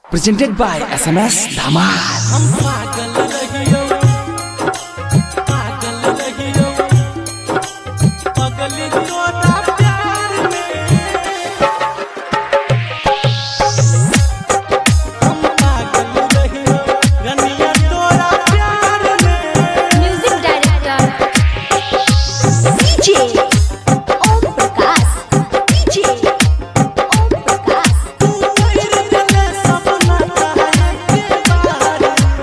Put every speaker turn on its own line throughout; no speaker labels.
Presented by SMS Dhamal।
हम पागल रहियो पगली तोरा प्यार में। हम पागल रहियो रनिया तोरा प्यार में।
Music director DJ Om Prakash.
तू मेरे दिल सपना है के बार।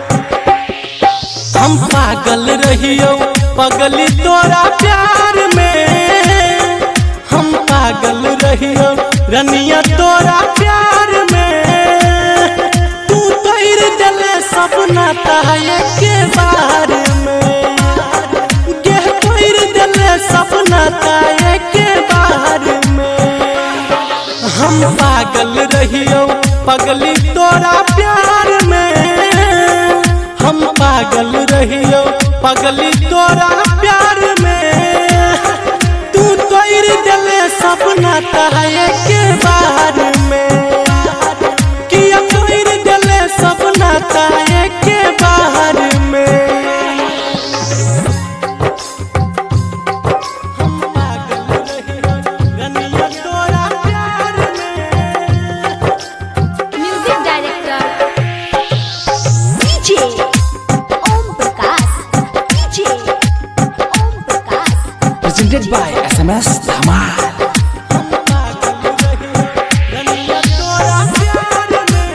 हम पागल रहियो पगली तोरा प्यार में। हम पागल रहियो रनिया तोरा प्यार में। तू तोर दिल सपना है के बार में। गे तोर दिल सपना है के बार में। हम पागल रहियो पगली तोरा प्यार में। हम पागल रहियो पगली तोरा प्यार में। तू तोर दिल सपना है के बार में। किया तोर दिल सपना है के बार में। हम पागल रहियो रनिया तोरा प्यार में।
Music director DJ Om Prakash.
Presented by SMS Dhamal।
हम पागल रहियो रनिया तोरा प्यार में।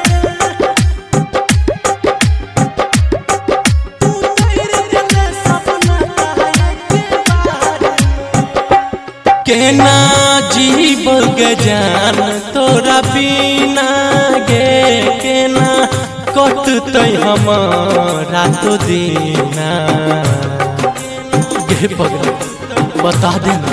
तू तोर दिल सपना है के बार में। केना जीव गे जान तोरा बिना गे। केना कटतै हमारा तो दीना। गे पगला बता देना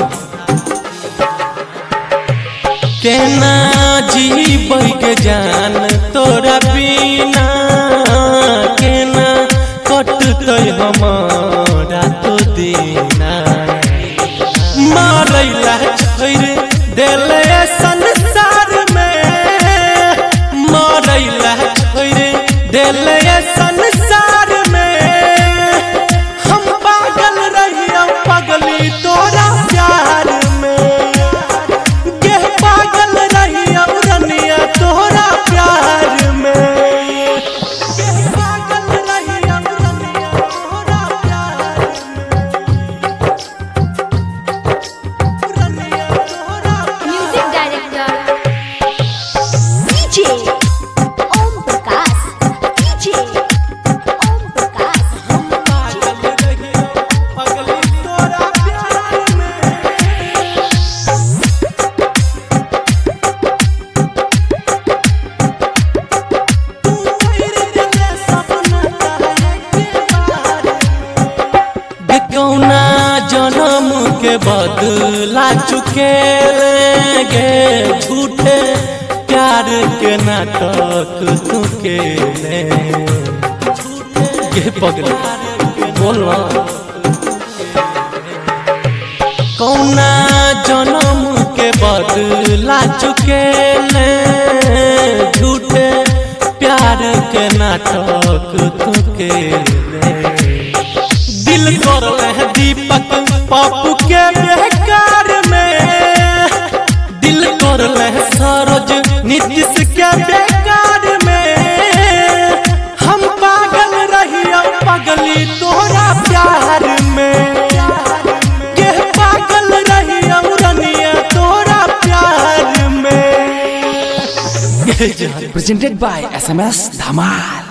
केना जीव के जान तोरा बिना। केना कटतै हमारा तो दीना। मारैला छोड़ देले संसार में। मारैला छोड़ देले संसार में। हम पागल रहियो पगली तोरा प्यार में। गे पागल रहियो रनिया तोरा प्यार में। गे पागल रहियो रनिया तोरा प्यार में। रनिया तोरा
music director DJ Om Prakash.
हम पागल रहियो पगली तोरा प्यार में। तू तोर दिल सपना है के बार में। कौना जन्म के बदला चुके गे। झूठे प्यार के नाटक तू के ले। गे पगला बोलवा कौना जन्म के बदला चुके ले। झूठे प्यार के नाटक तू के ले। दिल कर ले दीपक पप्पू के बेकार में। दिल कर ले सरोज नीतीश के बेकार में। हम पागल रहियो पगली तोरा प्यार में। के पागल रहियो रनिया तोरा प्यार में।
Presented by SMS Dhamal।